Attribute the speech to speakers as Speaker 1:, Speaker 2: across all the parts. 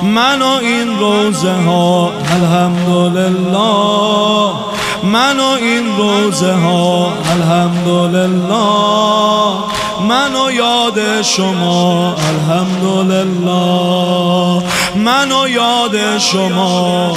Speaker 1: من و این روزه ها الحمدلله، من و این روزه ها الحمدلله، من و یاد شما الحمدلله، من و یاد شما.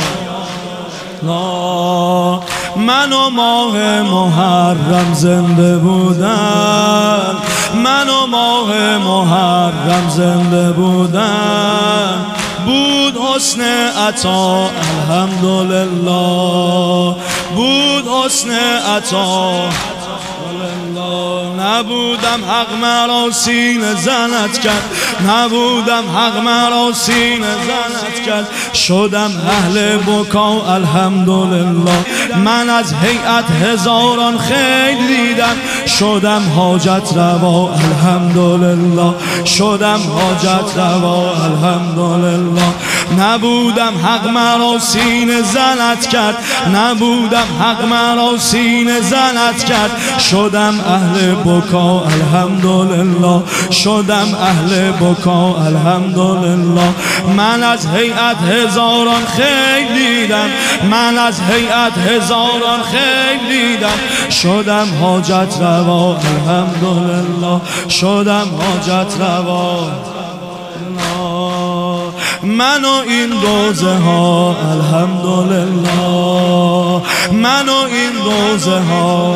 Speaker 1: من و ماه محرم زنده بودن، من و ماه محرم زنده بودن، بود حسن عطا الحمدلله، بود حسن عطا. نبودم حق مرا سینه زنت کرد، نبودم حق مرا سینه زنت کرد، شدم اهل بکا الحمدلله. من از هیئت هزاران خیل دیدم، شدم حاجت روا الحمدلله، شدم حاجت روا الحمدلله. نبودم حق مرا سینه زنت کرد، نبودم حق مرا سینه زنت کرد، شدم اهل بکا الحمدلله، شدم اهل بکا الحمدلله. من از هیئت هزاران خیل دیدم، من از هیئت هزاران خیل دیدم، شدم حاجت روا الحمدلله، شدم حاجت روا. من و این روزه ها الحمدلله، من و این روزه ها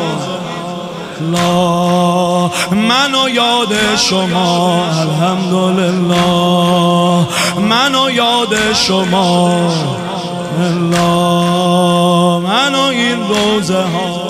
Speaker 1: لا، من و یاد شما الحمدلله، من و یاد شما الله، من و این روزه ها